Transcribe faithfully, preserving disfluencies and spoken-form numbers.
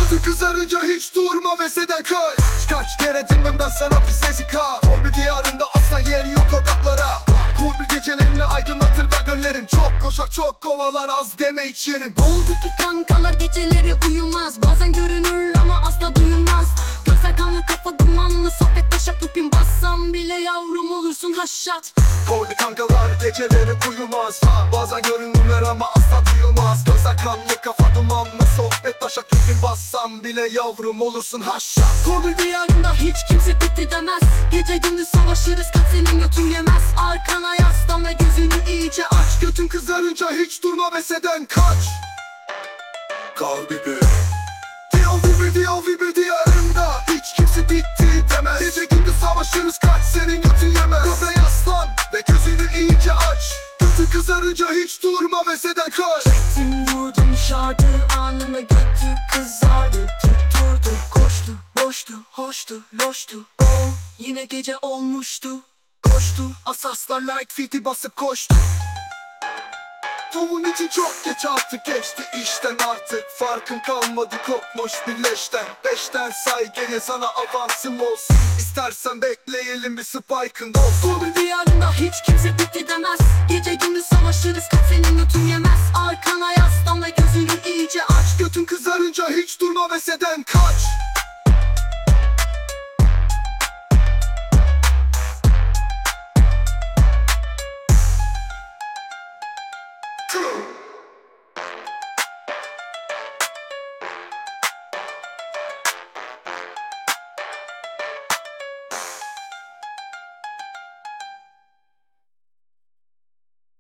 Gözü kızarınca hiç durma ve seden kaç. Kaç kere dinmem ben sana pis ezika. Torbil diyarında asla yer yok odaklara. Torbil gecelerini aydınlatır ve göllerin. Çok koşar çok kovalar az deme içerim. Oldu ki kankalar geceleri uyumaz. Bazen görünür ama asla duyulmaz. Gözler kanlı kafa dumanlı sohbet taşak tupin bassam bile yavrum olursun haşat. Torbil kankalar geceleri uyumaz. Bazen görünürler ama asla duyulmaz. Gözler kanlı kafa dumanlı sohbet taşak tüpün bassam bile yavrum olursun haşat. Torbil diyarında hiç kimse bitti demez. Gece gündüz savaşırız kaç senin götün yemez. Arkana yaslan ve gözünü iyice aç. Götün kızarınca hiç durma ve seden kaç. Kalbi Diyavi diyavi diyarında hiç kimse bitti demez. Gece gündüz savaşırız kaç senin götün yemez. Göze yaslan ve gözünü iyice aç. Götün kızarınca hiç durma ve seden kaç. Çektim vurdum şardı anına götü kızardı. Tutturdu koştu boştu hoştu loştu. Oh yine gece olmuştu. Koştu asaslar light fit'i basıp koştu. Bunun için çok geç artık geçti işten artık. Farkın kalmadı kopmuş birleşten. Beşten say gene sana avansım olsun. İstersen bekleyelim bir spike'ın olsun. Torbil diyarında hiç kimse bitti demez. Gece gündüz savaşırız kaç senin götün yemez. Arkana yaslan ve gözünü iyice aç. Götün kızarınca hiç durma ve seden kaç.